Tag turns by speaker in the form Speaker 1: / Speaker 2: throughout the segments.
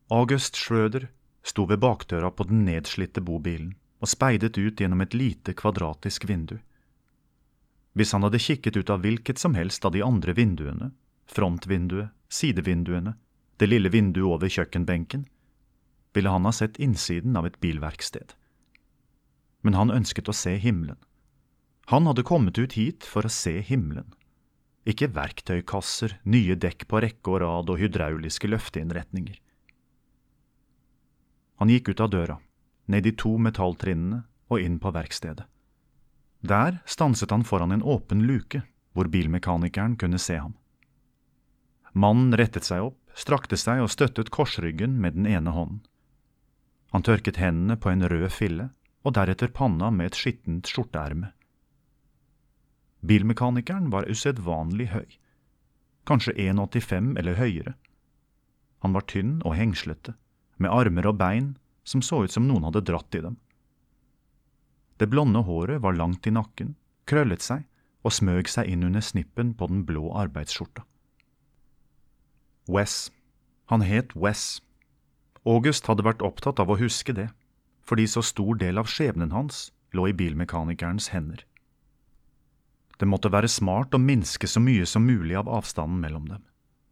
Speaker 1: August Schrøder sto ved bakdøra på den nedslitte bobilen og speidet ut gjennom et lite kvadratisk vindu. Hvis han hadde kikket ut av hvilket som helst av de andre vinduene, frontvinduet, sidevinduene, det lille vinduet over kjøkkenbenken, ville han ha sett innsiden av et bilverksted. Men han ønsket å se himmelen. Han hadde kommet ut hit for å se himmelen. Ikke verktøykasser, nye dekk på rekke og rad og hydrauliske løfteinnretninger. Han gikk ut av døra, ned de 2 metalltrinnene og inn på verkstedet. Der stanset han foran en åpen luke, hvor bilmekanikeren kunne se ham. Mannen rettet seg opp, strakte seg og støttet korsryggen med den ene hånden. Han tørket hendene på en rød fille, og deretter panna med et skittent skjorteerme. Bilmekanikeren var usedvanlig høy, kanskje 1,85 eller høyere. Han var tynn og hengslete, med armer og bein som så ut som noen hadde dratt i dem. Det blonde håret var langt i nakken, krøllet seg og smøg seg inn under snippen på den blå arbeidsskjorta. Wes. Han het Wes. August hadde vært opptatt av å huske det, fordi så stor del av skjebnen hans lå i bilmekanikerens hender. Det måtte være smart å minske så mye som mulig av avstanden mellom dem.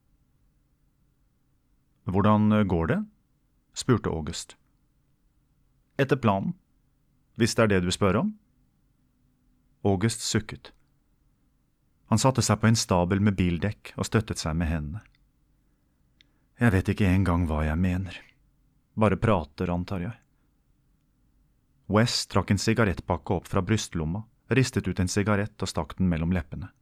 Speaker 1: «Hvordan går det?» spurte August. «Etter planen, hvis det er det du spør om?» August sukket. Han satte seg på en stabel med bildekk og støttet seg med hendene. «Jeg vet ikke engang hva jeg mener. Bare prater, antar jeg.» Wes trakk en sigarettpakke opp fra brystlomma, ristet ut en sigarett og stakk den mellom leppene.